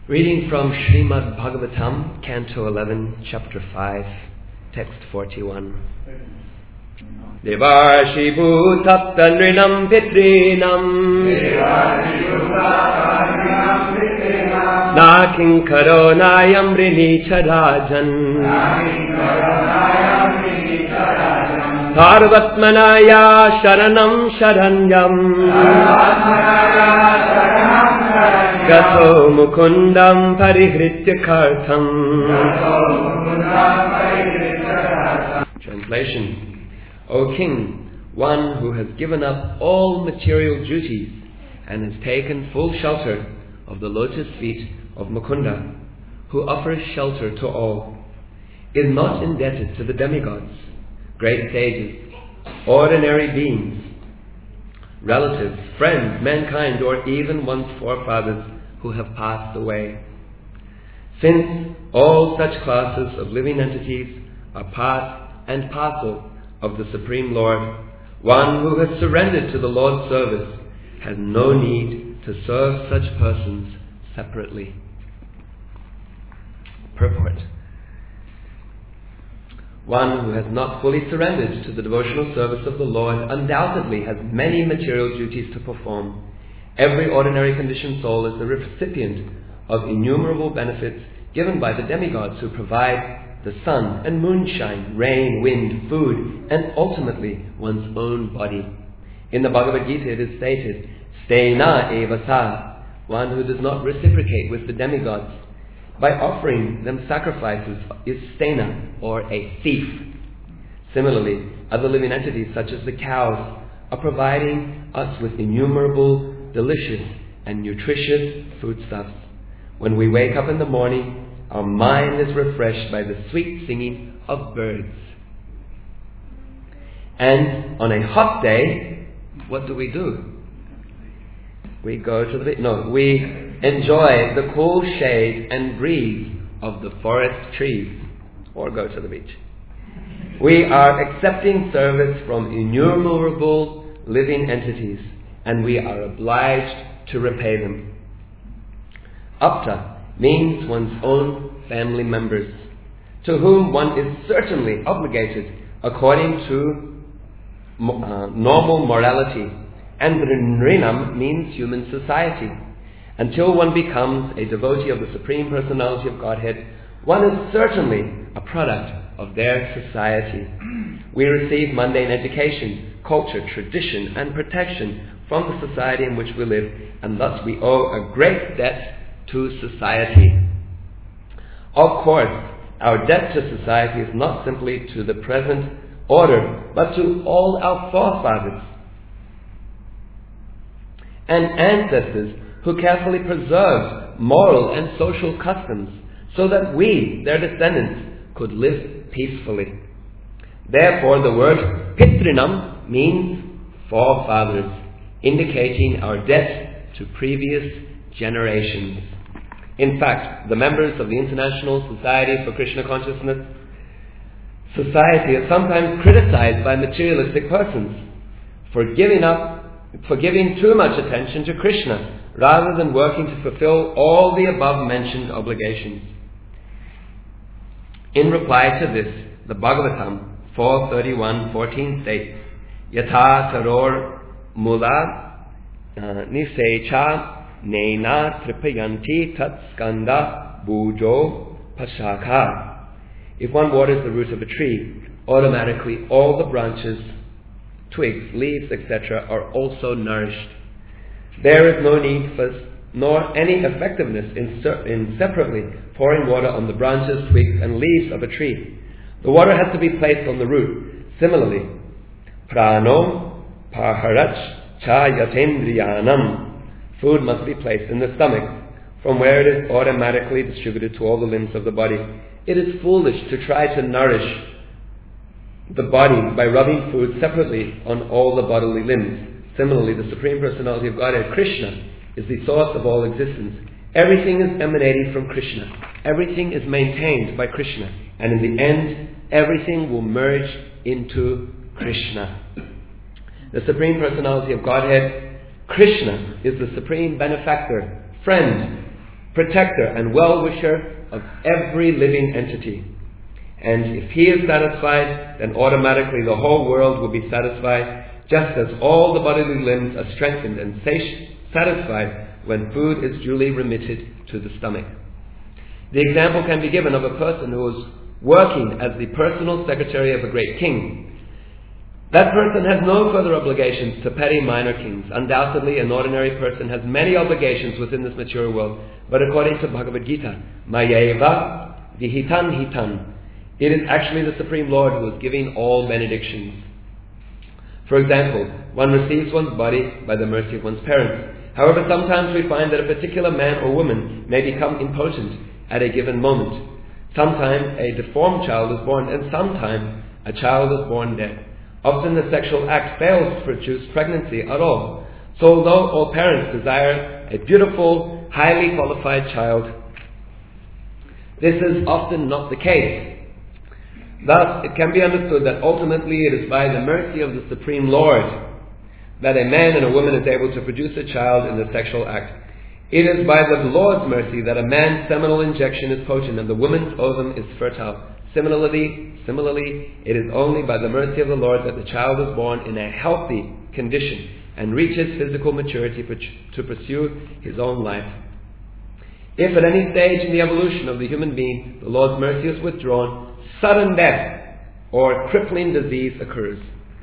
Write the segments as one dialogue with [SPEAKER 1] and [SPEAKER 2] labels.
[SPEAKER 1] Reading from Srimad Bhagavatam, Canto 11, Chapter 5, Text 41. Devarshi bhutapta nrinam pitrinam Nakin karo nayam rinicha rajan Sarvatmanaya sharanam sharanyam Gato mukundam parihritya kartham. Translation. O King, one who has given up all material duties and has taken full shelter of the lotus feet of Mukunda, who offers shelter to all, is not indebted to the demigods, great sages, ordinary beings, relatives, friends, mankind, or even one's forefathers who have passed away. Since all such classes of living entities are part and parcel of the Supreme Lord, one who has surrendered to the Lord's service has no need to serve such persons separately. Purport. One who has not fully surrendered to the devotional service of the Lord undoubtedly has many material duties to perform. Every ordinary conditioned soul is the recipient of innumerable benefits given by the demigods who provide the sun and moonshine, rain, wind, food, and ultimately one's own body. In the Bhagavad Gita it is stated, Stena eva sa, one who does not reciprocate with the demigods by offering them sacrifices is stena, or a thief. Similarly, other living entities such as the cows are providing us with innumerable, delicious and nutritious foodstuffs. When we wake up in the morning, our mind is refreshed by the sweet singing of birds. And on a hot day, what do? We go to the beach. No, we enjoy the cool shade and breeze of the forest trees, or go to the beach. We are accepting service from innumerable living entities, and we are obliged to repay them. Apta means one's own family members, to whom one is certainly obligated according to normal morality, and Nrinam means human society. Until one becomes a devotee of the Supreme Personality of Godhead, one is certainly a product of their society. We receive mundane education, culture, tradition, and protection from the society in which we live, and thus we owe a great debt to society. Of course, our debt to society is not simply to the present order, but to all our forefathers and ancestors who carefully preserved moral and social customs so that we, their descendants, could live peacefully. Therefore, the word Pitrinam means forefathers, indicating our debt to previous generations. In fact, the members of the International Society for Krishna Consciousness Society are sometimes criticized by materialistic persons for giving too much attention to Krishna rather than working to fulfill all the above-mentioned obligations. In reply to this, the Bhagavatam 4:31-14 states, Yatha taror mula nisecha Nena tripayanti tat skanda bujo pasaka. If one waters the root of a tree, automatically all the branches, twigs, leaves, etc. are also nourished. There is no need for nor any effectiveness in separately pouring water on the branches, twigs, and leaves of a tree. The water has to be placed on the root. Similarly, prano paharach cha yatendriyanam. Food must be placed in the stomach, from where it is automatically distributed to all the limbs of the body. It is foolish to try to nourish the body by rubbing food separately on all the bodily limbs. Similarly, the Supreme Personality of Godhead, Krishna, is the source of all existence. Everything is emanating from Krishna. Everything is maintained by Krishna. And in the end, everything will merge into Krishna. The Supreme Personality of Godhead, Krishna, is the supreme benefactor, friend, protector, and well-wisher of every living entity. And if he is satisfied, then automatically the whole world will be satisfied, just as all the bodily limbs are strengthened and satisfied when food is duly remitted to the stomach. The example can be given of a person who is working as the personal secretary of a great king. That person has no further obligations to petty minor kings. Undoubtedly, an ordinary person has many obligations within this material world, but according to Bhagavad Gita, Mayeva Vihitan Hitan, it is actually the Supreme Lord who is giving all benedictions. For example, one receives one's body by the mercy of one's parents. However, sometimes we find that a particular man or woman may become impotent at a given moment. Sometimes a deformed child is born, and sometimes a child is born dead. Often the sexual act fails to produce pregnancy at all. So although all parents desire a beautiful, highly qualified child, this is often not the case. Thus, it can be understood that ultimately it is by the mercy of the Supreme Lord that a man and a woman is able to produce a child in the sexual act. It is by the Lord's mercy that a man's seminal injection is potent and the woman's ovum is fertile. Similarly, it is only by the mercy of the Lord that the child is born in a healthy condition and reaches physical maturity to pursue his own life. If at any stage in the evolution of the human being the Lord's mercy is withdrawn, sudden death or crippling disease occurs.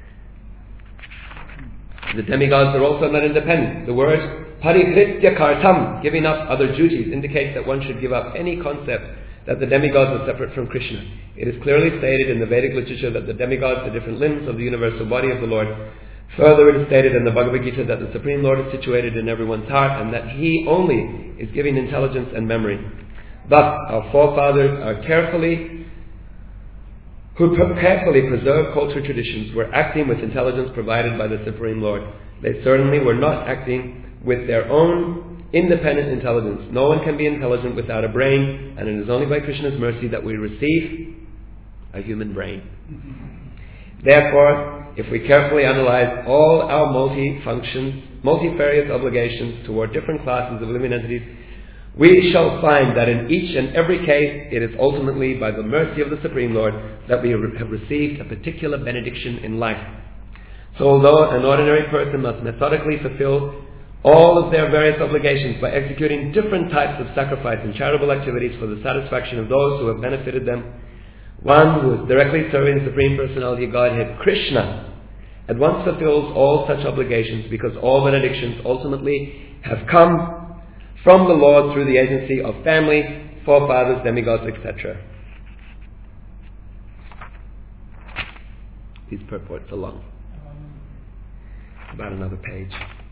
[SPEAKER 1] The demigods are also not independent. The word parikritya kartam, giving up other duties, indicates that one should give up any concept that the demigods are separate from Krishna. It is clearly stated in the Vedic literature that the demigods are different limbs of the universal body of the Lord. Further, it is stated in the Bhagavad Gita that the Supreme Lord is situated in everyone's heart and that He only is giving intelligence and memory. Thus, our forefathers who carefully preserved cultural traditions were acting with intelligence provided by the Supreme Lord. They certainly were not acting with their own independent intelligence. No one can be intelligent without a brain, and it is only by Krishna's mercy that we receive a human brain. Therefore, if we carefully analyze all our multifarious obligations toward different classes of living entities, we shall find that in each and every case it is ultimately by the mercy of the Supreme Lord that we have received a particular benediction in life. So although an ordinary person must methodically fulfill all of their various obligations by executing different types of sacrifice and charitable activities for the satisfaction of those who have benefited them, one who is directly serving the Supreme Personality of Godhead, Krishna, at once fulfills all such obligations because all benedictions ultimately have come from the Lord through the agency of family, forefathers, demigods, etc. These purports are long. About another page.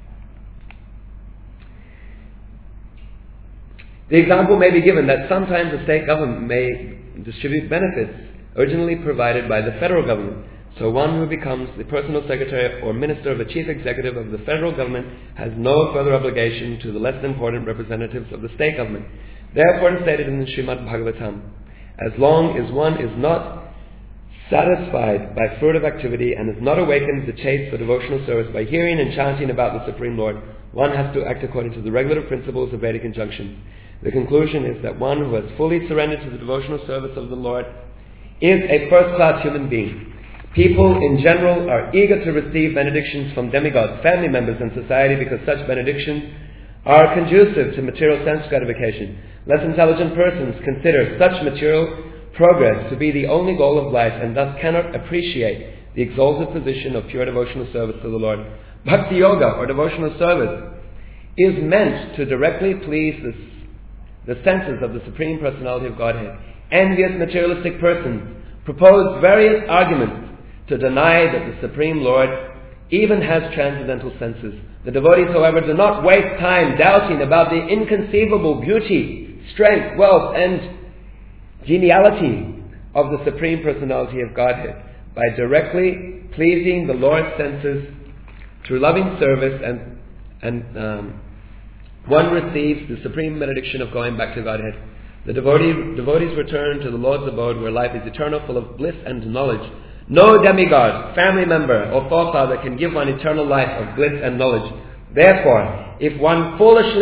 [SPEAKER 1] The example may be given that sometimes the state government may distribute benefits originally provided by the federal government. So one who becomes the personal secretary or minister of a chief executive of the federal government has no further obligation to the less important representatives of the state government. Therefore, it is stated in the Srimad Bhagavatam, as long as one is not satisfied by fruitive activity and is not awakened to the taste for devotional service by hearing and chanting about the Supreme Lord, one has to act according to the regulative principles of Vedic injunctions. The conclusion is that one who has fully surrendered to the devotional service of the Lord is a first-class human being. People in general are eager to receive benedictions from demigods, family members, and society because such benedictions are conducive to material sense gratification. Less intelligent persons consider such material progress to be the only goal of life and thus cannot appreciate the exalted position of pure devotional service to the Lord. Bhakti Yoga, or devotional service, is meant to directly please the senses of the Supreme Personality of Godhead. Envious materialistic persons propose various arguments to deny that the Supreme Lord even has transcendental senses. The devotees, however, do not waste time doubting about the inconceivable beauty, strength, wealth, and geniality of the Supreme Personality of Godhead by directly pleasing the Lord's senses through loving service, and one receives the supreme benediction of going back to Godhead. The devotees return to the Lord's abode where life is eternal, full of bliss and knowledge. No demigod, family member, or forefather can give one eternal life of bliss and knowledge. Therefore, if one foolishly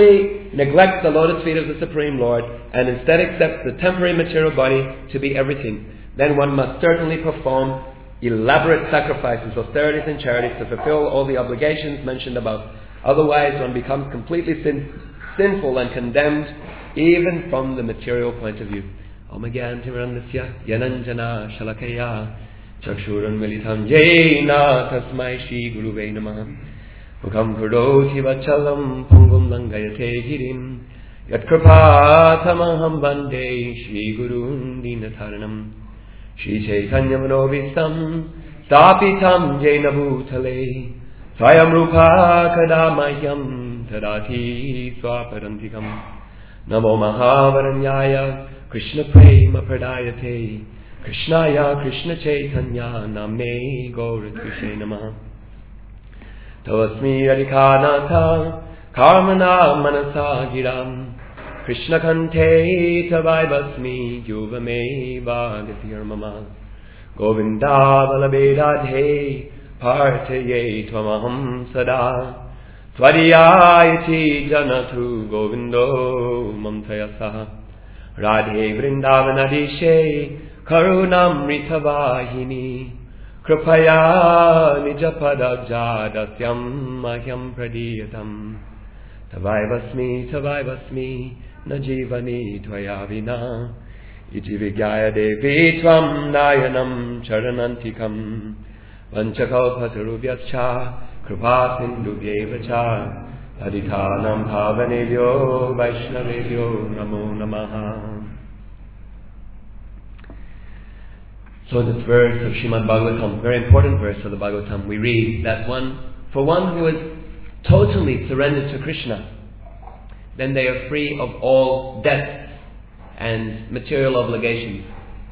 [SPEAKER 1] neglects the lotus feet of the Supreme Lord and instead accepts the temporary material body to be everything, then one must certainly perform elaborate sacrifices, austerities and charities to fulfill all the obligations mentioned above. Otherwise one becomes completely sinful and condemned even from the material point of view. Om Gyan Timirandasya Yananjana Shalakaya Chakshuran Militam Jena Tasmai Shri Guruve Namaha Mukam Kurdoti Vachalam Pungum Langayate Girim Yat Kripa Tamaham Bande Shri Gurun Dinataranam Shri Chaitanya Manovistam Stapitam Jena Bhutale Swayam Rupa Kadamayam Tadati Swaparantikam Namo Mahavaranyaya Krishna Prema Pradayate Krishnaya Krishna Chaitanya Name Gauratvise Namaha Tavasmi Radhikanatha Karmana Manasa Giram Krishna Kante Tavaivasmi Yuvame Bhagatir Mama Govinda Valabedadhe Partaye Tvamaham Sada Tvariyayati Janatu Govindo Mamtayasa Radhe Vrindavanadishe Karunamrita Vahini Kripaya Nijapada Jadasyam Mahyam Pradiyatam Tavaivasmi Najivani Tvayavina Iti Vigyaya Devi Tvam Nayanam Charanantikam Vanchakalpatarubhyascha Kripa Sindhubhyevacha Padithanam Bhavanebhyo Vaishnavebhyo Namo Namaha. So this verse of Srimad Bhagavatam, very important verse of the Bhagavatam, we read that for one who is totally surrendered to Krishna, then they are free of all debts and material obligations.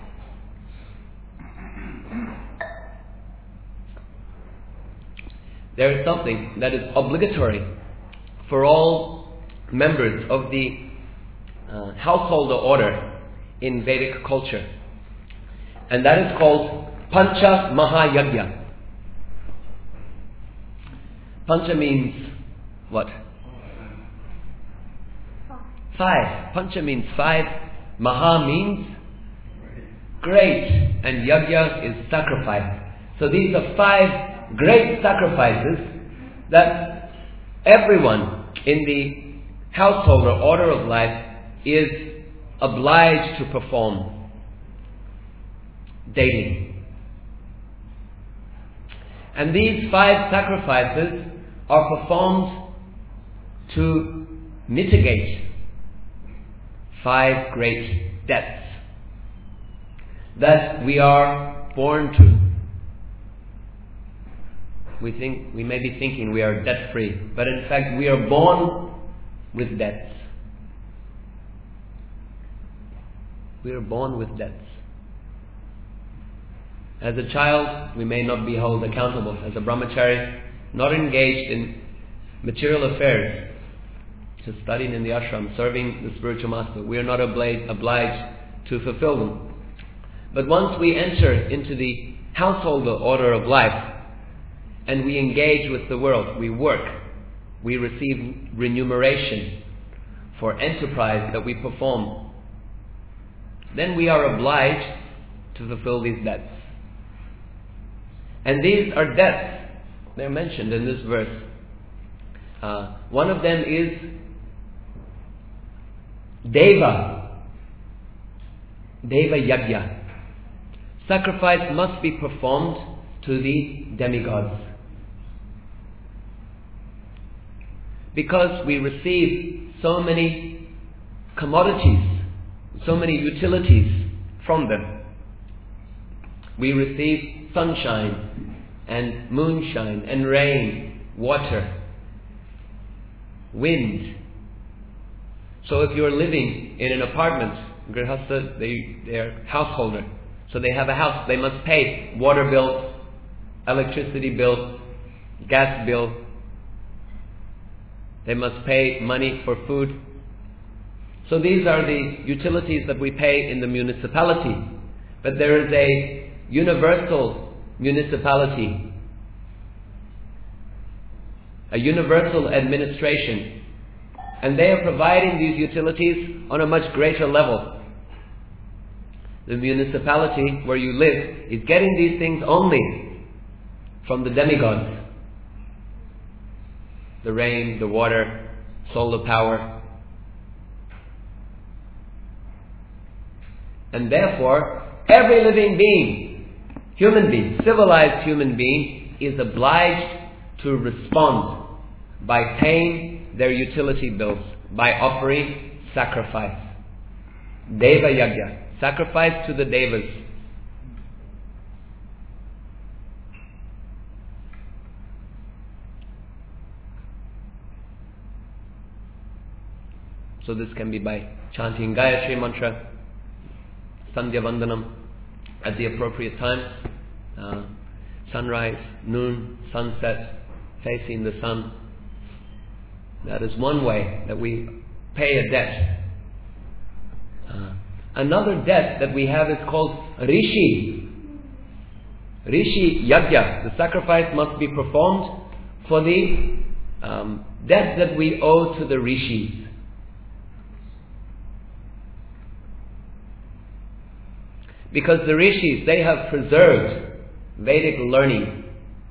[SPEAKER 1] There is something that is obligatory for all members of the householder order in Vedic culture, and that is called Pancha Mahayagya. Pancha means what? 5. Pancha means 5. Maha means great, and Yagya is sacrifice. So these are 5 great sacrifices that everyone in the household or order of life is obliged to perform daily. And these 5 sacrifices are performed to mitigate 5 great debts that we are born to. We may be thinking we are debt free, but in fact we are born with debts. We are born with debts. As a child, we may not be held accountable. As a brahmachari, not engaged in material affairs, just studying in the ashram, serving the spiritual master, we are not obliged to fulfill them. But once we enter into the householder order of life, and we engage with the world, we work, we receive remuneration for enterprise that we perform, then we are obliged to fulfill these debts. And these are debts, they're mentioned in this verse. One of them is Deva Yagya. Sacrifice must be performed to the demigods. Because we receive so many commodities, so many utilities from them. We receive sunshine and moonshine and rain, water, wind. So if you're living in an apartment, Grihastha, they are householder. So they have a house, they must pay water bill, electricity bill, gas bill. They must pay money for food. So these are the utilities that we pay in the municipality. But there is a universal municipality, a universal administration And they are providing these utilities on a much greater level. The municipality where you live is getting these things only from the demigods. The rain, the water, solar power. And therefore, every living being, human being, civilized human being, is obliged to respond by paying their utility bills, by offering sacrifice. Deva Yagya, sacrifice to the Devas. So this can be by chanting Gayatri Mantra, Sandhya Vandanam at the appropriate times, sunrise, noon, sunset, facing the sun. That is one way that we pay a debt. Another debt that we have is called Rishi. Rishi Yagya. The sacrifice must be performed for the debt that we owe to the Rishis. Because the Rishis, they have preserved Vedic learning.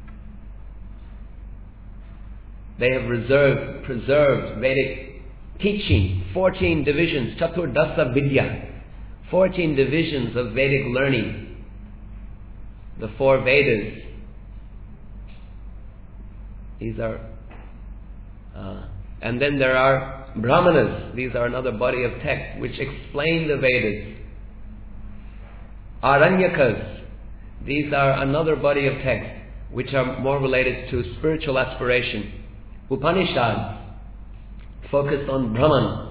[SPEAKER 1] They have preserved Vedic teaching. 14 divisions, Chaturdasa Vidya. 14 divisions of Vedic learning. The 4 Vedas. These are... and then there are Brahmanas. These are another body of text which explain the Vedas. Aranyakas, these are another body of text which are more related to spiritual aspiration. Upanishads, focused on Brahman.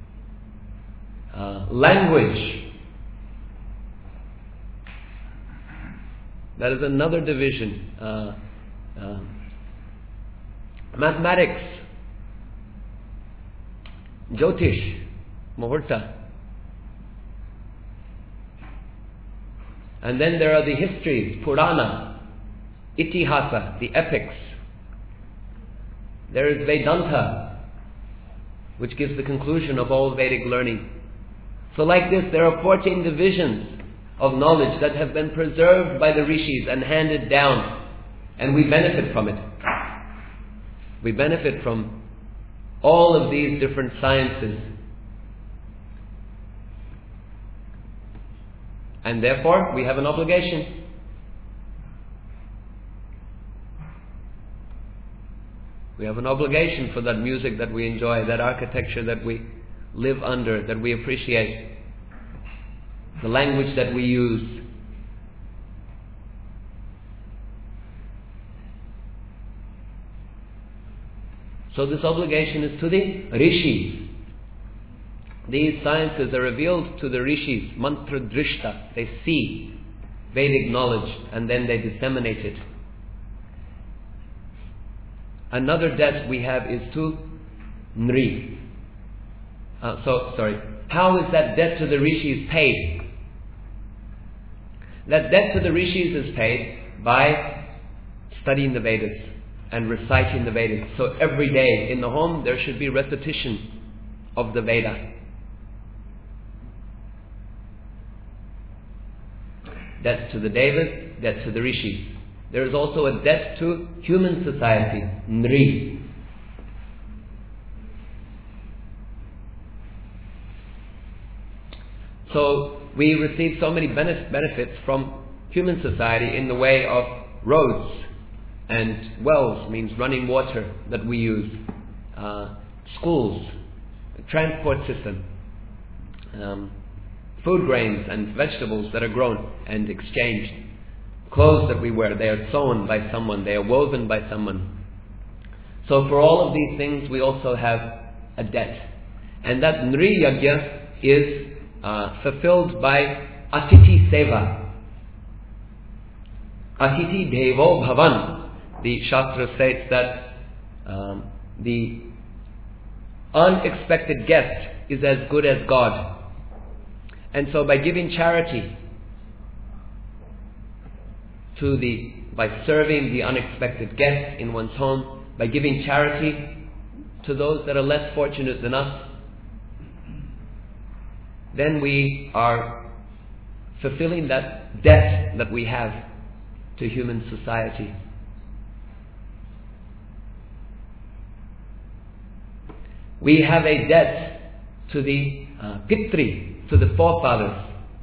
[SPEAKER 1] Language, that is another division. Mathematics, Jyotish, Muhurta. And then there are the histories, Purana, Itihasa, the epics. There is Vedanta, which gives the conclusion of all Vedic learning. So like this, there are 14 divisions of knowledge that have been preserved by the Rishis and handed down. And we benefit from it. We benefit from all of these different sciences. And therefore, we have an obligation. We have an obligation for that music that we enjoy, that architecture that we live under, that we appreciate, the language that we use. So this obligation is to the Rishis. These sciences are revealed to the Rishis, mantra drishta. They see Vedic knowledge and then they disseminate it. Another debt we have is to Nri. How is that debt to the Rishis paid? That debt to the Rishis is paid by studying the Vedas and reciting the Vedas. So every day in the home there should be repetition of the Veda. Debt to the Devas, debt to the Rishis. There is also a debt to human society, Nri. So we receive so many benefits from human society in the way of roads and wells, means running water that we use, schools, transport system, food grains and vegetables that are grown and exchanged, clothes that we wear, they are sewn by someone, they are woven by someone. So for all of these things we also have a debt. And that Nri Yagya is fulfilled by Atiti Seva. Atiti Devo Bhavan. The Shastra states that the unexpected guest is as good as God. And so by giving charity by serving the unexpected guest in one's home, by giving charity to those that are less fortunate than us, then we are fulfilling that debt that we have to human society. We have a debt to the Pitri, to the forefathers.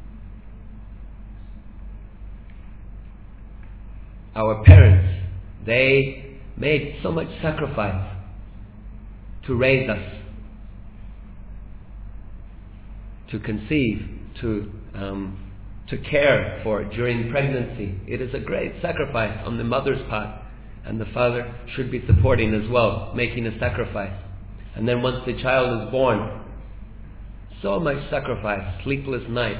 [SPEAKER 1] Our parents, they made so much sacrifice to raise us, to conceive, to care for during pregnancy. It is a great sacrifice on the mother's part, and the father should be supporting as well, making a sacrifice. And then once the child is born, so much sacrifice, sleepless nights,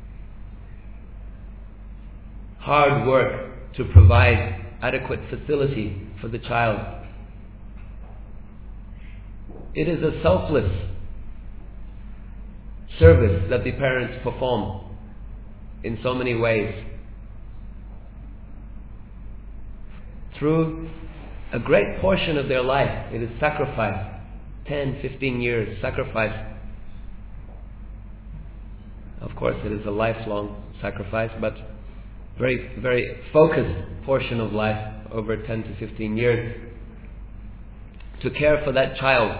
[SPEAKER 1] hard work to provide adequate facility for the child. It is a selfless service that the parents perform in so many ways. Through a great portion of their life, it is sacrifice. 10, 15 years sacrifice. Of course, it is a lifelong sacrifice, but very, very focused portion of life over 10 to 15 years to care for that child.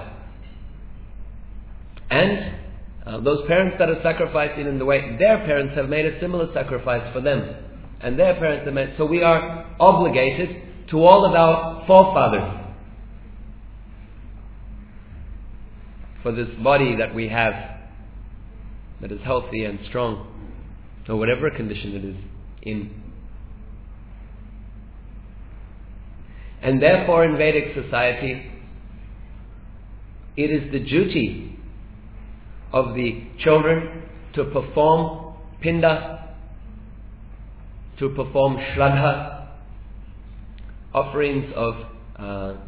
[SPEAKER 1] And those parents that are sacrificing in the way, their parents have made a similar sacrifice for them. And their parents have made, so we are obligated to all of our forefathers for this body that we have, that is healthy and strong, or whatever condition it is in. And therefore in Vedic society, it is the duty of the children to perform pinda, to perform shraddha, offerings of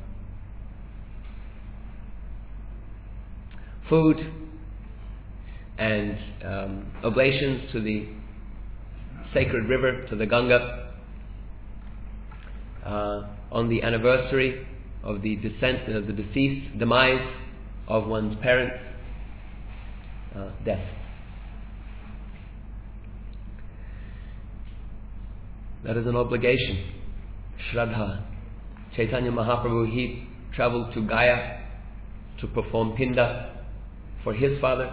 [SPEAKER 1] food and oblations to the sacred river, to the Ganga, on the anniversary of the demise of one's parents' death. That is an obligation. Shraddha. Chaitanya Mahaprabhu, he travelled to Gaya to perform pinda for his father.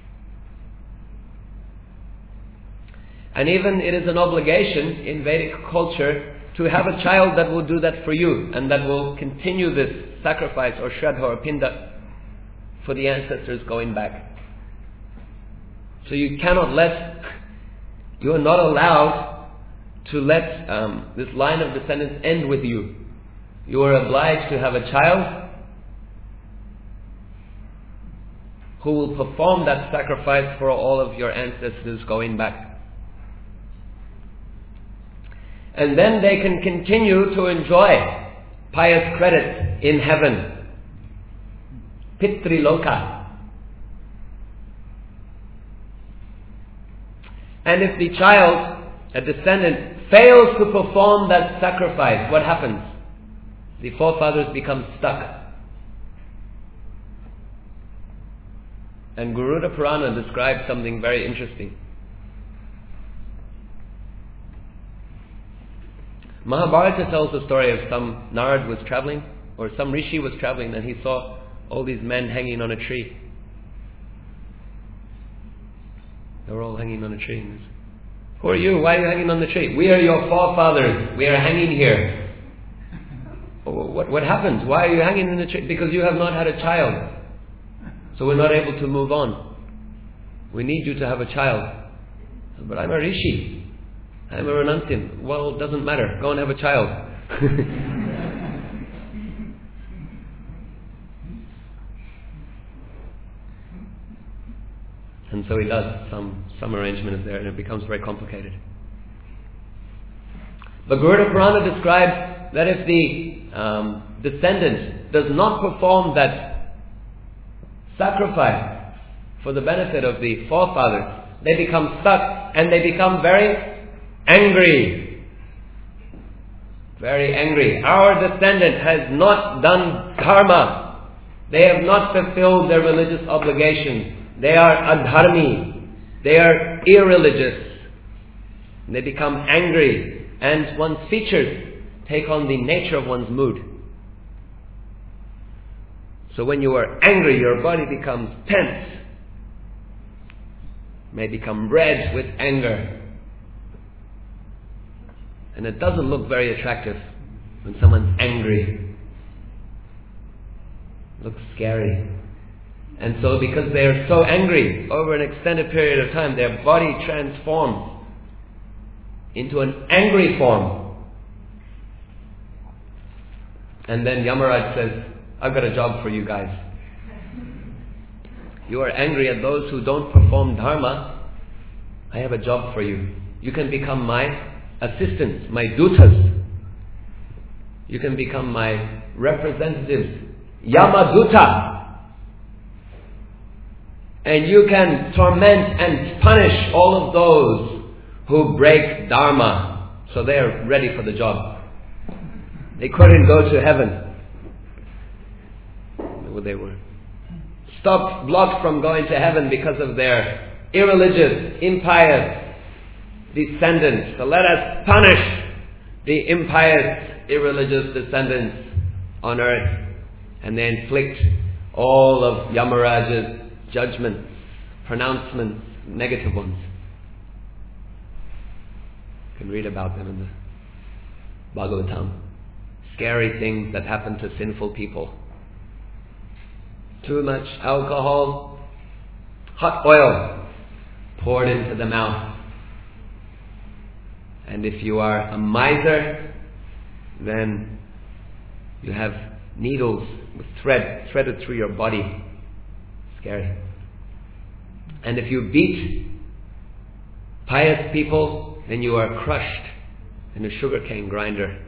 [SPEAKER 1] And even it is an obligation in Vedic culture to have a child that will do that for you, and that will continue this sacrifice or shraddha or pinda for the ancestors going back. So you are not allowed to let this line of descendants end with you. You are obliged to have a child who will perform that sacrifice for all of your ancestors going back. And then they can continue to enjoy pious credit in heaven. Pitri Loka. And if the child, a descendant, fails to perform that sacrifice, what happens? The forefathers become stuck. And Garuda Purana describes something very interesting. Mahabharata tells the story of some Narad was traveling, or some Rishi was traveling, and he saw all these men hanging on a tree. They were all hanging on a tree. And he said, "Who are you? Why are you hanging on the tree?" "We are your forefathers. We are hanging here." What happened? Why are you hanging in the tree? "Because you have not had a child. So we're not able to move on. We need you to have a child." "But I'm a Rishi. I'm a Renantim." "Well, it doesn't matter. Go and have a child." And so he does. Some arrangement is there, and it becomes very complicated. But Garuda Purana describes that if the descendant does not perform that sacrifice for the benefit of the forefathers, they become stuck and they become very angry. Very angry. Our descendant has not done karma. They have not fulfilled their religious obligations. They are adharmi. They are irreligious. They become angry, and one's features take on the nature of one's mood. So when you are angry, your body becomes tense, may become red with anger. And it doesn't look very attractive when someone's angry. It looks scary. And so because they are so angry, over an extended period of time, their body transforms into an angry form. And then Yamaraj says, I've got a job for you guys. You are angry at those who don't perform dharma. I have a job for you. You can become my assistants, my dutas. You can become my representatives, Yamaduta. And you can torment and punish all of those who break dharma. So they are ready for the job. They couldn't go to heaven. They were stopped, blocked from going to heaven because of their irreligious, impious descendants. So let us punish the impious, irreligious descendants on earth. And they inflict all of Yamaraj's judgments, pronouncements, negative ones. You can read about them in the Bhagavatam. Scary things that happen to sinful people. Too much alcohol, hot oil poured into the mouth. And if you are a miser, then you have needles with threaded through your body. Scary. And if you beat pious people, then you are crushed in a sugarcane grinder.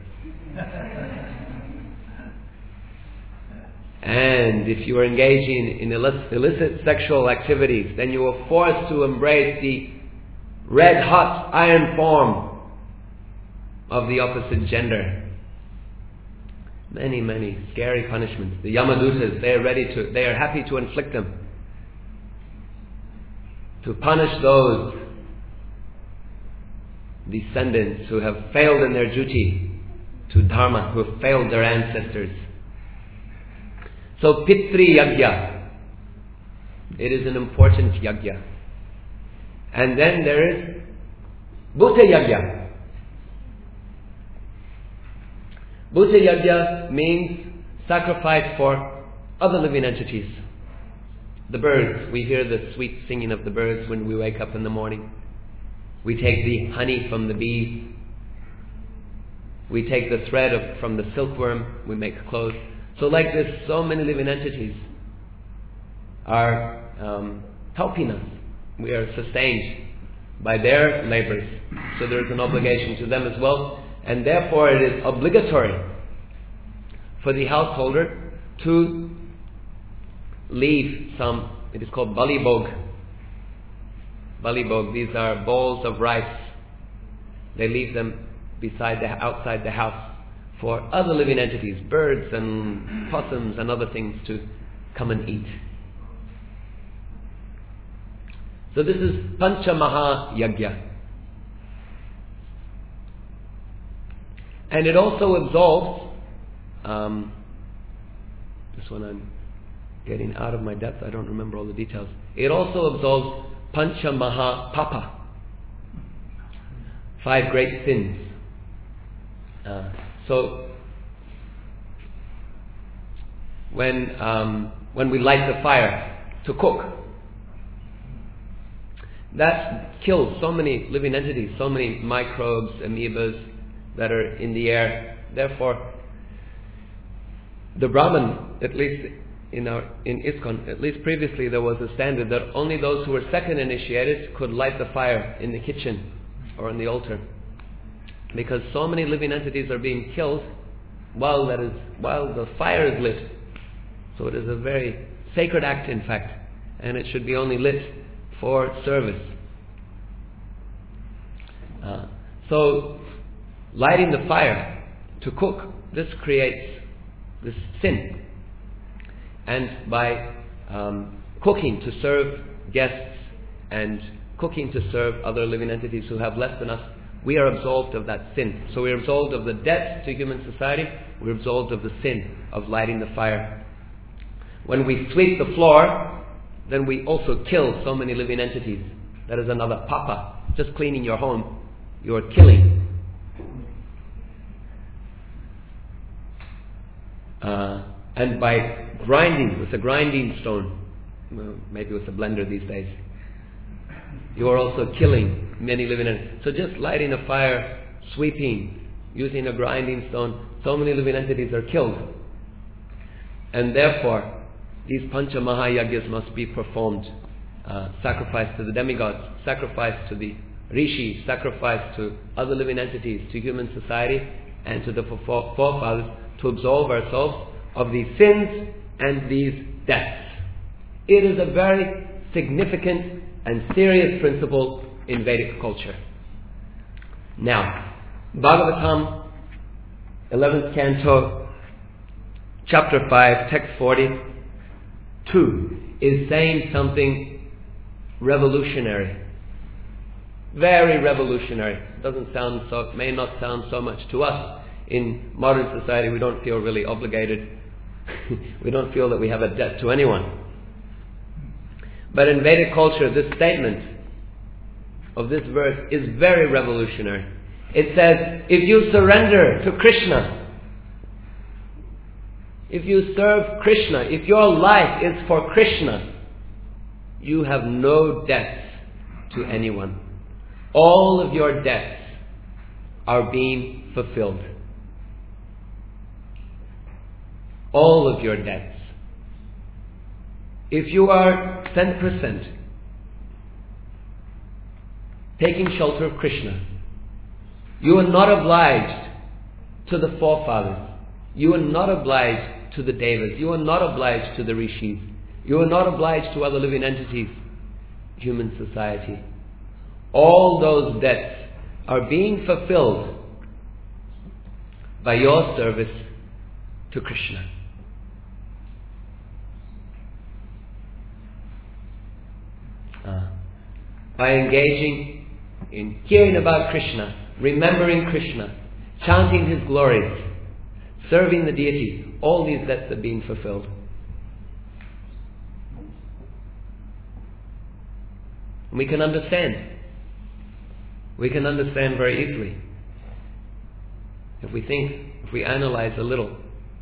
[SPEAKER 1] And if you are engaging in illicit sexual activities, then you are forced to embrace the red-hot iron form of the opposite gender. Many, many scary punishments. The Yamadutas, they are happy to inflict them. To punish those descendants who have failed in their duty to Dharma, who have failed their ancestors. So Pitri Yagya, it is an important yagya. And then there is Bhuta Yagya. Bhuta Yagya means sacrifice for other living entities. The birds, we hear the sweet singing of the birds when we wake up in the morning. We take the honey from the bees. We take the thread from the silkworm, we make clothes. So like this, so many living entities are helping us. We are sustained by their labors. So there is an obligation to them as well. And therefore it is obligatory for the householder to leave some, it is called balibhog. Balibhog, these are bowls of rice. They leave them outside the house for other living entities, birds and possums and other things to come and eat. So this is Pancha Maha Yagya. And it also absolves, this one I'm getting out of my depth, I don't remember all the details. It also absolves Pancha Maha Papa, 5 great sins. So when we light the fire to cook, that kills so many living entities, so many microbes, amoebas that are in the air. Therefore, the Brahman, at least in ISKCON, at least previously there was a standard that only those who were second initiated could light the fire in the kitchen or on the altar. Because so many living entities are being killed while the fire is lit. So it is a very sacred act, in fact, and it should be only lit for service. So lighting the fire to cook, this creates this sin. and by cooking to serve guests and cooking to serve other living entities who have less than us, we are absolved of that sin. So we are absolved of the debt to human society, we are absolved of the sin of lighting the fire. When we sweep the floor, then we also kill so many living entities. That is another papa. Just cleaning your home, you are killing. And by grinding with a grinding stone, well, maybe with a blender these days, you are also killing many living entities. So just lighting a fire, sweeping, using a grinding stone, so many living entities are killed. And therefore, these Pancha Mahayagyas must be performed. Sacrifice to the demigods, sacrifice to the rishis, sacrifice to other living entities, to human society, and to the forefathers, to absolve ourselves of these sins and these debts. It is a very significant and serious principle in Vedic culture. Now, Bhagavatam, 11th canto, chapter 5, text 42, is saying something revolutionary. Very revolutionary. May not sound so much to us. In modern society, we don't feel really obligated. We don't feel that we have a debt to anyone. But in Vedic culture, this statement of this verse is very revolutionary. It says, if you surrender to Krishna, if you serve Krishna, if your life is for Krishna, you have no debts to anyone. All of your debts are being fulfilled. All of your debts. If you are 10% taking shelter of Krishna, you are not obliged to the forefathers. You are not obliged to the devas. You are not obliged to the rishis. You are not obliged to other living entities, human society. All those debts are being fulfilled by your service to Krishna. By engaging in hearing about Krishna, remembering Krishna, chanting His glories, serving the deity, all these debts are being fulfilled. We can understand. We can understand very easily. If we analyze a little,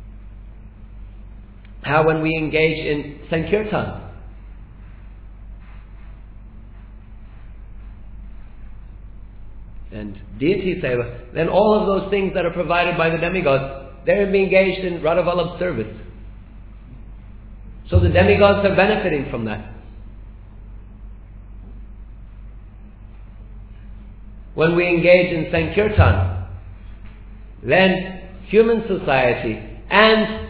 [SPEAKER 1] how when we engage in Sankirtan, and deity seva, then all of those things that are provided by the demigods, they're being engaged in Radha Vallabh's service. So the demigods are benefiting from that. When we engage in Sankirtan, then human society and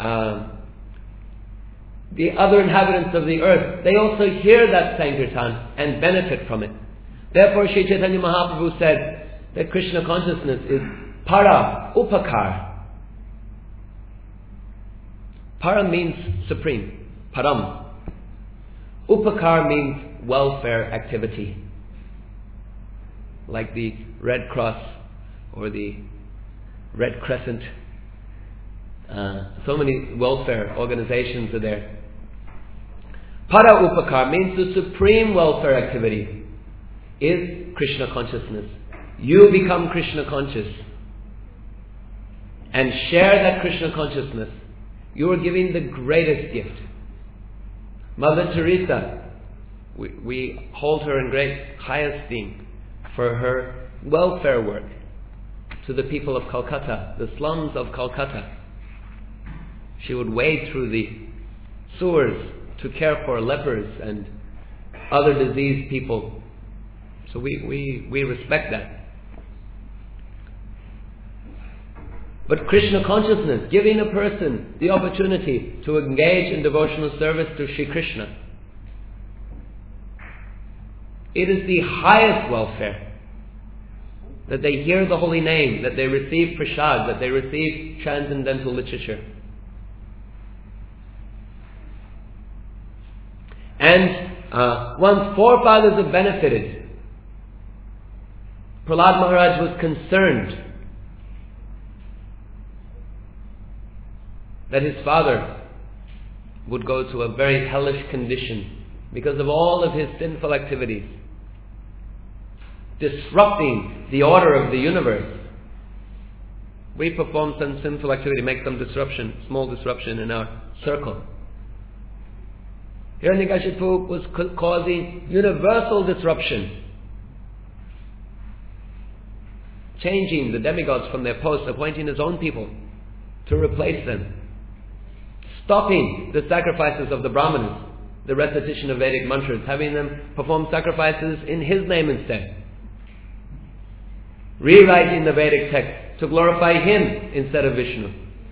[SPEAKER 1] the other inhabitants of the earth, they also hear that Sankirtan and benefit from it. Therefore, Sri Chaitanya Mahaprabhu said that Krishna consciousness is para upakar. Para means supreme, param. Upakar means welfare activity. Like the Red Cross or the Red Crescent. So many welfare organizations are there. Para upakar means the supreme welfare activity is Krishna consciousness. You become Krishna conscious and share that Krishna consciousness. You are giving the greatest gift. Mother Teresa, we hold her in great high esteem for her welfare work to the people of Calcutta, the slums of Calcutta. She would wade through the sewers to care for lepers and other diseased people. So we respect that. But Krishna consciousness, giving a person the opportunity to engage in devotional service to Shri Krishna, it is the highest welfare. That they hear the holy name, that they receive prasad, that they receive transcendental literature. And one's forefathers have benefited. Prahlad Maharaj was concerned that his father would go to a very hellish condition because of all of his sinful activities, disrupting the order of the universe. We perform some sinful activity, make some disruption, small disruption in our circle. Hiranyakashipu was causing universal disruption, changing the demigods from their posts, appointing his own people to replace them, stopping the sacrifices of the Brahmanas, the recitation of Vedic mantras, having them perform sacrifices in his name instead, rewriting the Vedic text to glorify him instead of Vishnu.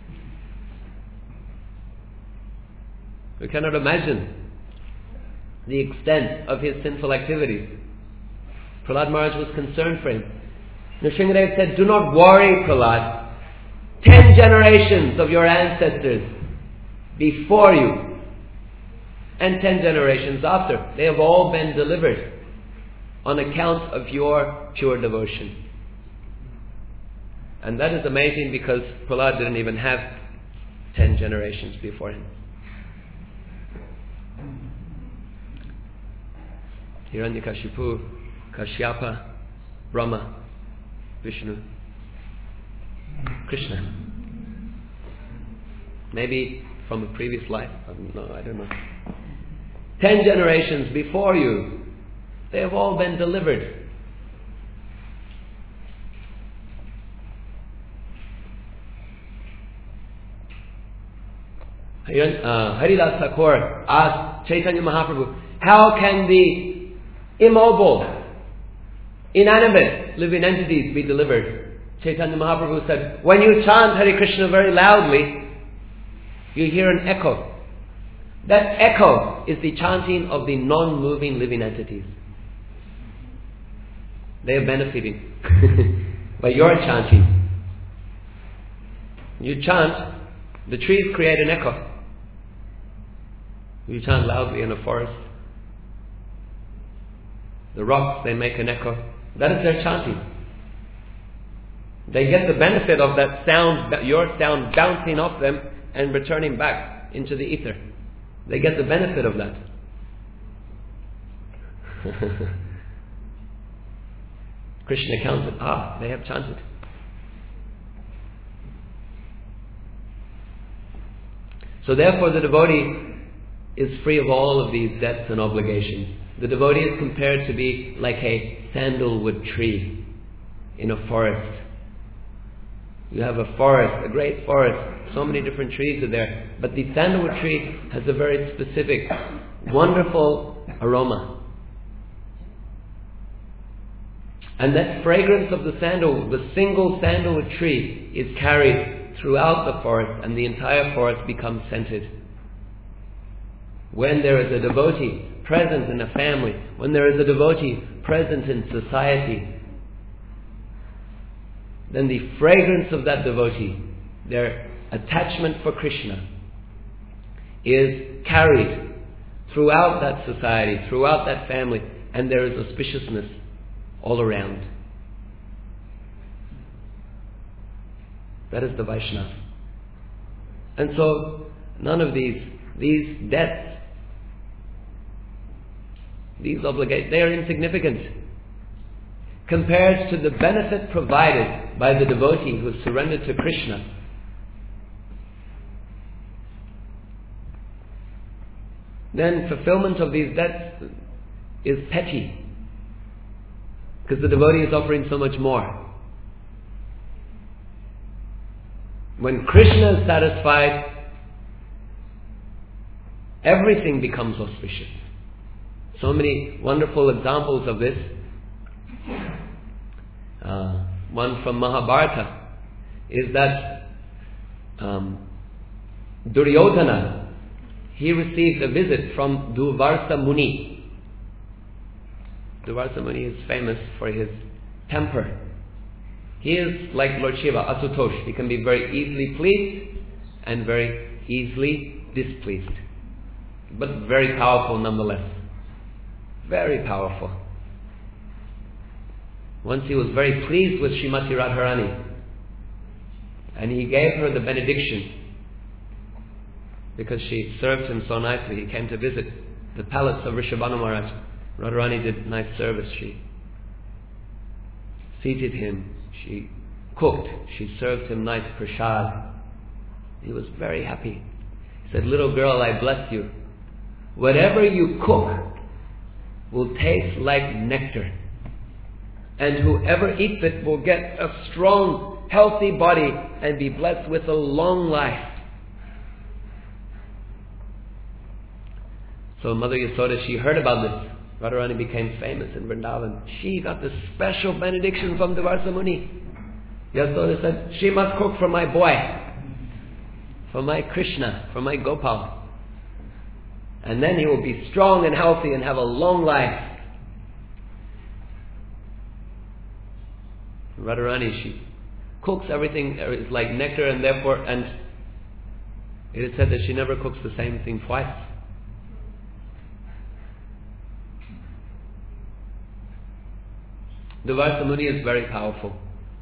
[SPEAKER 1] We cannot imagine the extent of his sinful activities. Prahlad Maharaj was concerned for him. Nrsimhadev said, "Do not worry, Prahlad. 10 generations of your ancestors before you and 10 generations after, they have all been delivered on account of your pure devotion." And that is amazing because Prahlad didn't even have 10 generations before him. Hiranyakashipu, Kashyapa, Brahma, Vishnu, Krishna. Maybe from a previous life. I don't know. 10 generations before you, they have all been delivered. Haridas Thakur asked Chaitanya Mahaprabhu, how can the immobile, inanimate living entities be delivered? Chaitanya Mahaprabhu said, when you chant Hare Krishna very loudly, you hear an echo. That echo is the chanting of the non-moving living entities. They are benefiting by your chanting. You chant, the trees create an echo. You chant loudly in a forest. The rocks, they make an echo. That is their chanting. They get the benefit of that sound, your sound bouncing off them and returning back into the ether. They get the benefit of that. Krishna counted, they have chanted. So therefore the devotee is free of all of these debts and obligations. The devotee is compared to be like a sandalwood tree in a forest. You have a forest, a great forest, so many different trees are there, but the sandalwood tree has a very specific, wonderful aroma. And that fragrance of the single sandalwood tree is carried throughout the forest, and the entire forest becomes scented. When there is a devotee present in a family, when there is a devotee present in society, then the fragrance of that devotee, their attachment for Krishna, is carried throughout that society, throughout that family, and there is auspiciousness all around. That is the Vaishnava. And so, none of these debts, these obligations, they are insignificant compared to the benefit provided by the devotee who is surrendered to Krishna. Then fulfillment of these debts is petty, because the devotee is offering so much more. When Krishna is satisfied, everything becomes auspicious. So many wonderful examples of this. One from Mahabharata is that Duryodhana, he received a visit from Durvasa Muni. Durvasa Muni is famous for his temper. He is like Lord Shiva, Asutosh. He can be very easily pleased and very easily displeased. but very powerful nonetheless. Very powerful. Once he was very pleased with Srimati Radharani, and he gave her the benediction because she served him so nicely. He came to visit the palace of Rishabhanu Maharaj. Radharani did nice service. She seated him, she cooked, she served him nice prasad. He was very happy. He said, "Little girl, I bless you. Whatever you cook will taste like nectar. And whoever eats it will get a strong, healthy body and be blessed with a long life." So Mother Yasoda, she heard about this. Radharani became famous in Vrindavan. She got this special benediction from Durvasa Muni. Yasoda said, "She must cook for my boy, for my Krishna, for my Gopal. And then he will be strong and healthy and have a long life." Radharani, she cooks everything, it's like nectar, and therefore, and it is said that she never cooks the same thing twice. Durvasa Muni is very powerful.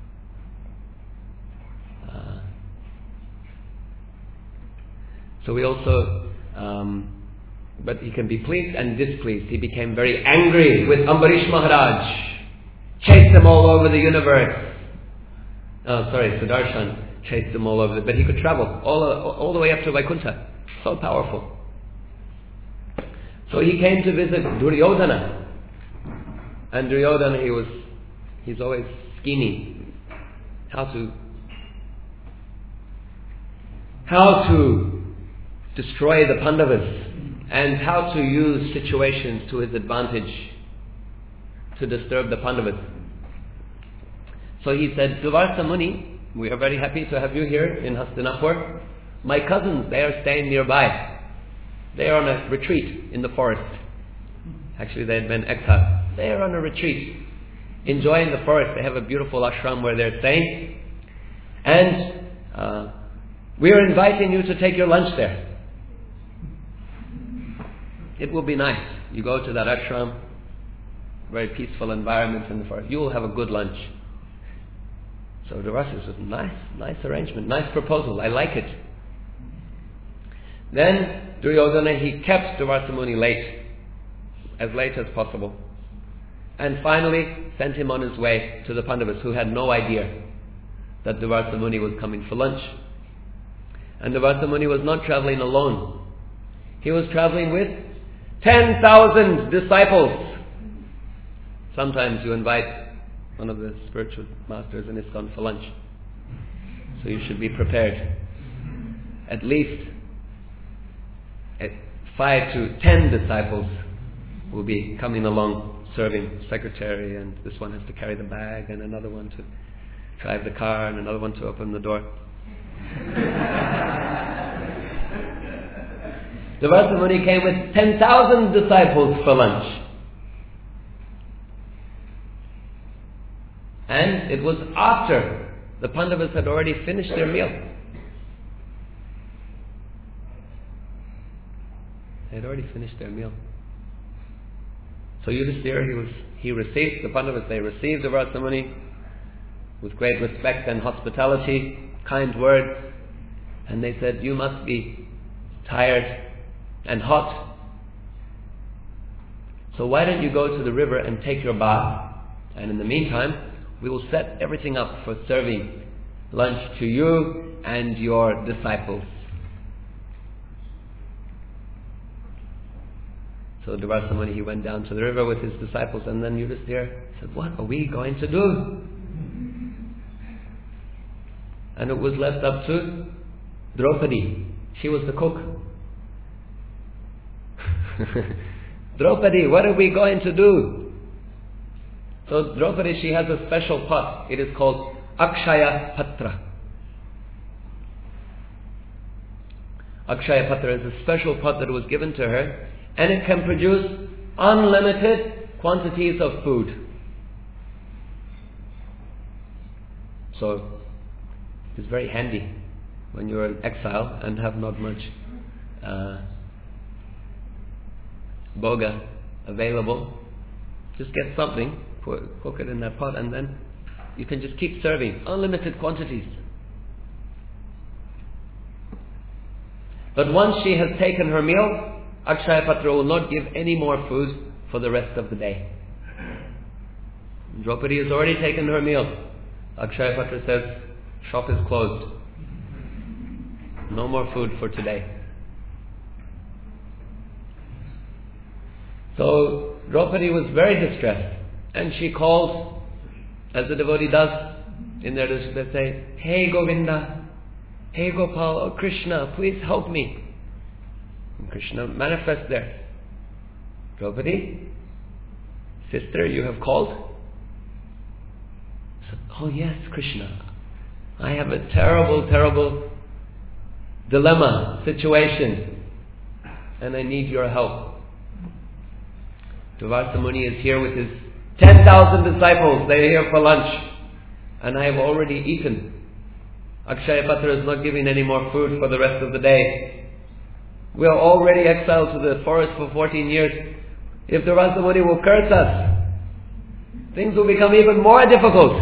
[SPEAKER 1] So we also, but he can be pleased and displeased. He became very angry with Ambarish Maharaj. Chased them all over the universe. Sudarshan chased them all over, but he could travel all the way up to Vaikuntha. So powerful. So he came to visit Duryodhana. And Duryodhana, he's always scheming how to destroy the Pandavas and how to use situations to his advantage to disturb the Pandavas. So he said, "Durvasa Muni, we are very happy to have you here in Hastinapur. My cousins, they are staying nearby. They are on a retreat in the forest." Actually, they had been exiled. They are on a retreat, enjoying the forest. They have a beautiful ashram where they're staying. And we are inviting you to take your lunch there. It will be nice. You go to that ashram, very peaceful environment in the forest. You will have a good lunch. So Durvasa said, nice arrangement, nice proposal. I like it. Then Duryodhana, he kept Durvasa Muni as late as possible. And finally sent him on his way to the Pandavas, who had no idea that Durvasa Muni was coming for lunch. And Durvasa Muni was not traveling alone. He was traveling with 10,000 disciples. Sometimes you invite one of the spiritual masters in ISKCON for lunch. So you should be prepared. At least 5 to 10 disciples will be coming along serving secretary, and this one has to carry the bag, and another one to drive the car, and another one to open the door. Durvasa Muni came with 10,000 disciples for lunch. And it was after the Pandavas had already finished their meal. They had already finished their meal. So Yudhisthira, he received the Pandavas. They received Durvasa Muni with great respect and hospitality, kind words. And they said, "You must be tired and hot. So why don't you go to the river and take your bath? And in the meantime, we will set everything up for serving lunch to you and your disciples." So Durvasa Muni, he went down to the river with his disciples, and then Yudhisthira said, "What are we going to do?" And it was left up to Draupadi. She was the cook. "Draupadi, what are we going to do?" So Draupadi, she has a special pot. It is called Akshaya Patra. Akshaya Patra is a special pot that was given to her, and it can produce unlimited quantities of food. So it's very handy when you're in exile and have not much boga available. Just get something, cook it in that pot, and then you can just keep serving unlimited quantities. But once she has taken her meal, Akshaya Patra will not give any more food for the rest of the day. Draupadi has already taken her meal. Akshaya Patra says, shop is closed. No more food for today. So Draupadi was very distressed, and she calls, as the devotee does in their dish, they say, "Hey Govinda, hey Gopal, oh Krishna, please help me." And Krishna manifests there. Draupadi, sister, you have called? So, oh yes, Krishna, I have a terrible, terrible dilemma, situation, and I need your help. Durvasa Muni is here with his 10,000 disciples. They are here for lunch, and I have already eaten. Akshaya Patra is not giving any more food for the rest of the day. We are already exiled to the forest for 14 years. If Durvasa Muni will curse us, things will become even more difficult.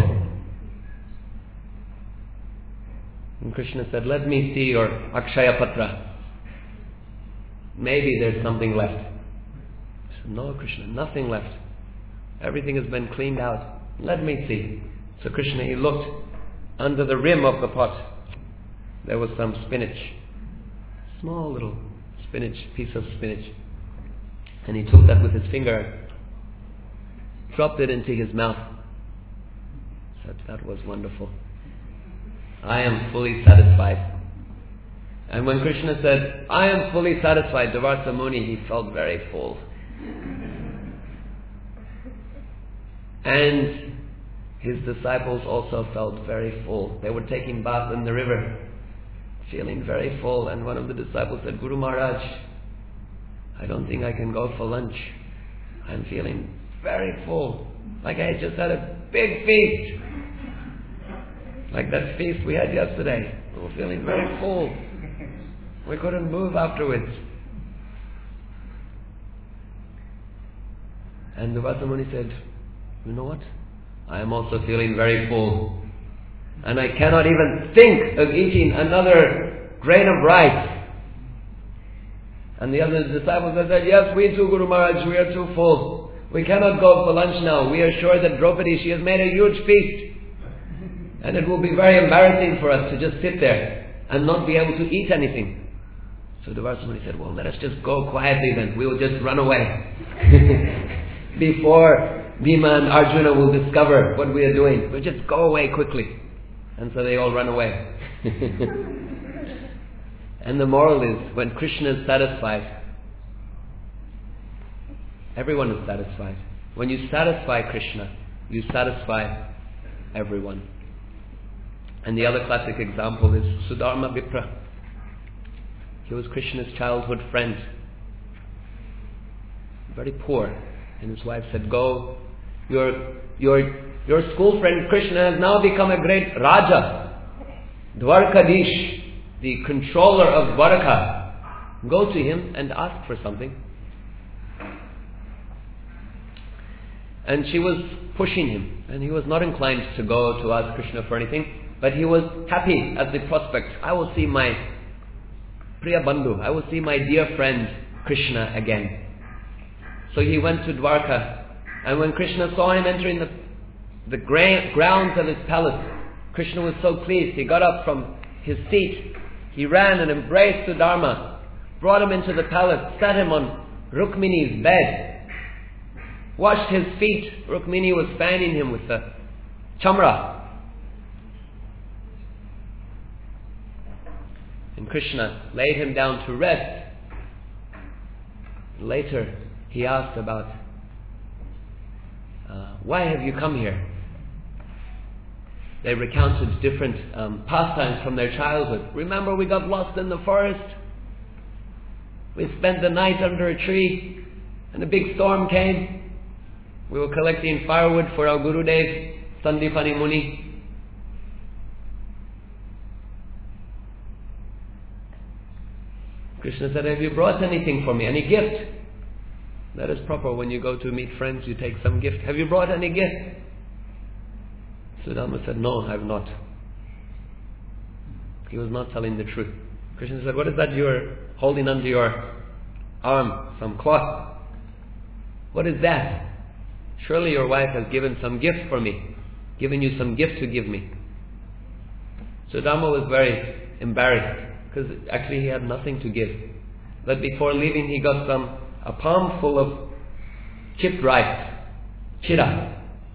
[SPEAKER 1] And Krishna said, "Let me see your Akshaya Patra. Maybe there's something left." He said, "No, Krishna, nothing left. Everything has been cleaned out. Let me see." So Krishna, he looked under the rim of the pot. There was some spinach. Small little spinach, piece of spinach. And he took that with his finger, dropped it into his mouth. Said, "That was wonderful. I am fully satisfied." And when Krishna said, "I am fully satisfied," Durvasa Muni, he felt very full. And his disciples also felt very full. They were taking bath in the river, feeling very full. And one of the disciples said, "Guru Maharaj, I don't think I can go for lunch. I'm feeling very full. Like I just had a big feast. Like that feast we had yesterday. We were feeling very full. We couldn't move afterwards." And Durvasa Muni said, "You know what? I am also feeling very full. And I cannot even think of eating another grain of rice." And the other disciples said, "Yes, we too, Guru Maharaj, we are too full. We cannot go for lunch now. We are sure that Draupadi, she has made a huge feast. And it will be very embarrassing for us to just sit there and not be able to eat anything." So Durvasa Muni said, "Well, let us just go quietly then. We will just run away." Before Bhima and Arjuna will discover what we are doing, we'll just go away quickly. And so they all run away. And the moral is, when Krishna is satisfied, everyone is satisfied. When you satisfy Krishna, you satisfy everyone. And the other classic example is Sudharma Vipra. He was Krishna's childhood friend. Very poor. And his wife said, "Go, your school friend Krishna has now become a great Raja, Dwarkadish, the controller of Dwarka. Go to him and ask for something." And she was pushing him, and he was not inclined to go to ask Krishna for anything, but he was happy at the prospect. I will see my Priya Bandhu, I will see my dear friend Krishna again. So he went to Dwarka, and when Krishna saw him entering the grounds of his palace, Krishna was so pleased. He got up from his seat, he ran and embraced Sudharma, brought him into the palace, sat him on Rukmini's bed, washed his feet. Rukmini was fanning him with the chamra. And Krishna laid him down to rest. Later, he asked about, "Why have you come here?" They recounted different pastimes from their childhood. "Remember, we got lost in the forest. We spent the night under a tree, and a big storm came. We were collecting firewood for our Gurudev, Sandipani Muni. Krishna said, "Have you brought anything for me? Any gift?" That is proper. When you go to meet friends, you take some gift. Have you brought any gift? Sudama said, no, I have not. He was not telling the truth. Krishna said, what is that you are holding under your arm? Some cloth. What is that? Surely your wife has given some gift for me, given you some gift to give me. Sudama was very embarrassed because actually he had nothing to give. But before leaving, he got a palm full of chipped rice, chira.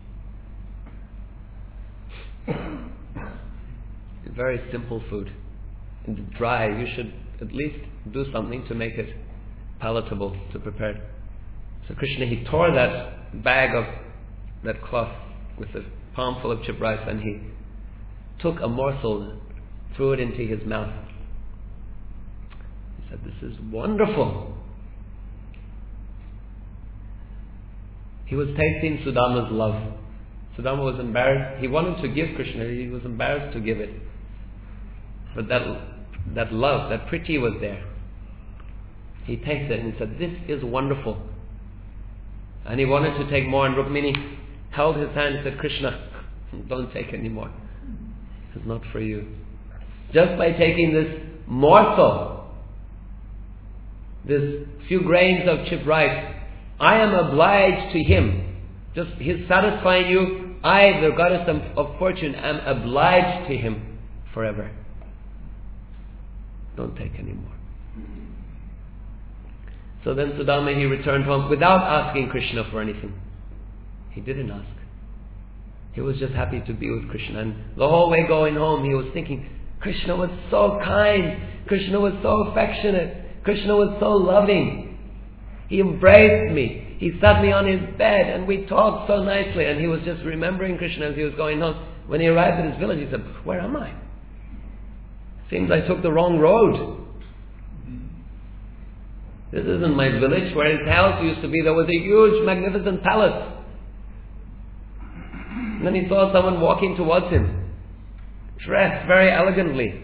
[SPEAKER 1] Very simple food. It's dry. You should at least do something to make it palatable to prepare. So Krishna, he tore that bag of that cloth with a palm full of chipped rice, and he took a morsel, threw it into his mouth. He said, this is wonderful. He was tasting Sudama's love. Sudama was embarrassed. He wanted to give Krishna. He was embarrassed to give it. But that love, that Priti was there. He tasted it and said, this is wonderful. And he wanted to take more, and Rukmini held his hand and said, Krishna, don't take any more. It's not for you. Just by taking this morsel, this few grains of chipped rice, I am obliged to him. Just his satisfying you, I, the goddess of fortune, am obliged to him forever. Don't take any more. So then Sudama, he returned home without asking Krishna for anything. He didn't ask. He was just happy to be with Krishna. And the whole way going home, he was thinking, Krishna was so kind. Krishna was so affectionate. Krishna was so loving. He embraced me. He sat me on his bed and we talked so nicely. And he was just remembering Krishna as he was going home. When he arrived at his village, he said, where am I? Seems I took the wrong road. This isn't my village. Where his house used to be, there was a huge, magnificent palace. And then he saw someone walking towards him, dressed very elegantly.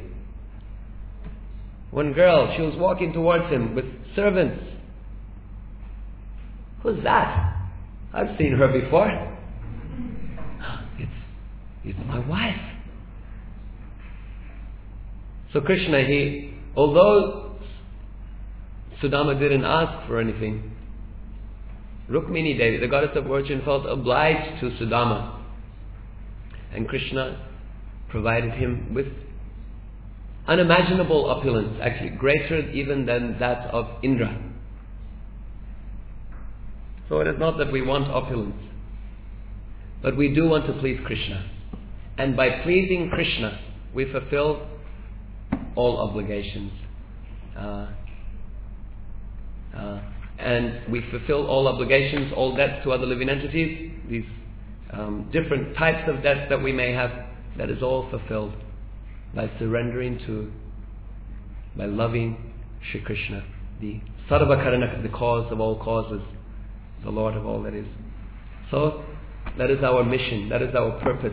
[SPEAKER 1] One girl, she was walking towards him with servants. Who's that? I've seen her before. It's my wife. So Krishna, although Sudama didn't ask for anything, Rukmini Devi, the goddess of fortune, felt obliged to Sudama. And Krishna provided him with unimaginable opulence, actually greater even than that of Indra. So it is not that we want opulence, but we do want to please Krishna. And by pleasing Krishna, we fulfill all obligations. And we fulfill all obligations, all debts to other living entities, these different types of debts that we may have, that is all fulfilled by surrendering to, by loving Shri Krishna, the Sarva Karana, the cause of all causes, the Lord of all that is. So, that is our mission, that is our purpose.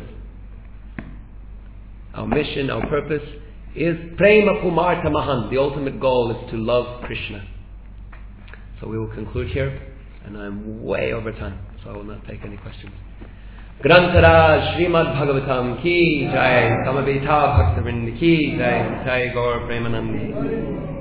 [SPEAKER 1] Our mission, our purpose is Prema Pumartha Mahan. The ultimate goal is to love Krishna. So we will conclude here, and I'm way over time, so I will not take any questions. Grantaraj Srimad Bhagavatam ki jai, Samaveta Bhaktivinoda ki jai, Jai Gaur Premanandi.